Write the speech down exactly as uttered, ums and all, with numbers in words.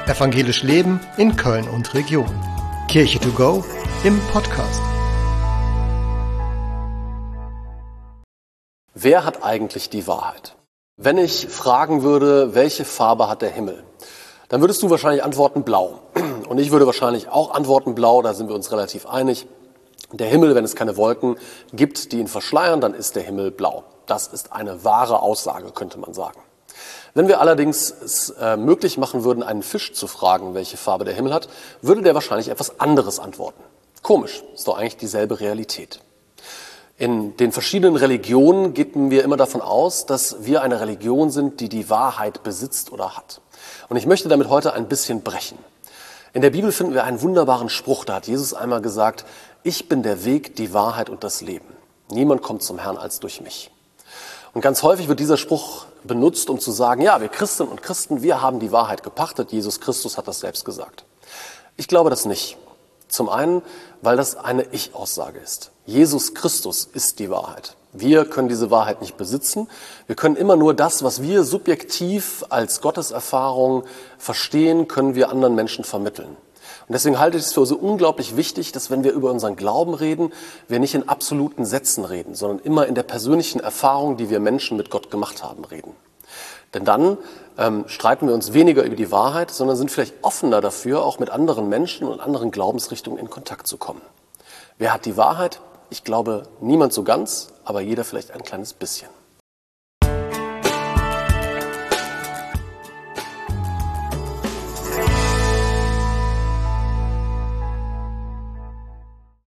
Evangelisch Leben in Köln und Region. Kirche to go im Podcast. Wer hat eigentlich die Wahrheit? Wenn ich fragen würde, welche Farbe hat der Himmel, dann würdest du wahrscheinlich antworten blau. Und ich würde wahrscheinlich auch antworten blau, da sind wir uns relativ einig. Der Himmel, wenn es keine Wolken gibt, die ihn verschleiern, dann ist der Himmel blau. Das ist eine wahre Aussage, könnte man sagen. Wenn wir allerdings es äh, möglich machen würden, einen Fisch zu fragen, welche Farbe der Himmel hat, würde der wahrscheinlich etwas anderes antworten. Komisch, ist doch eigentlich dieselbe Realität. In den verschiedenen Religionen gehen wir immer davon aus, dass wir eine Religion sind, die die Wahrheit besitzt oder hat. Und ich möchte damit heute ein bisschen brechen. In der Bibel finden wir einen wunderbaren Spruch, da hat Jesus einmal gesagt, ich bin der Weg, die Wahrheit und das Leben. Niemand kommt zum Herrn als durch mich. Und ganz häufig wird dieser Spruch benutzt, um zu sagen, ja, wir Christinnen und Christen, wir haben die Wahrheit gepachtet, Jesus Christus hat das selbst gesagt. Ich glaube das nicht. Zum einen, weil das eine Ich-Aussage ist. Jesus Christus ist die Wahrheit. Wir können diese Wahrheit nicht besitzen. Wir können immer nur das, was wir subjektiv als Gotteserfahrung verstehen, können wir anderen Menschen vermitteln. Und deswegen halte ich es für so unglaublich wichtig, dass wenn wir über unseren Glauben reden, wir nicht in absoluten Sätzen reden, sondern immer in der persönlichen Erfahrung, die wir Menschen mit Gott gemacht haben, reden. Denn dann ähm, streiten wir uns weniger über die Wahrheit, sondern sind vielleicht offener dafür, auch mit anderen Menschen und anderen Glaubensrichtungen in Kontakt zu kommen. Wer hat die Wahrheit? Ich glaube, niemand so ganz, aber jeder vielleicht ein kleines bisschen.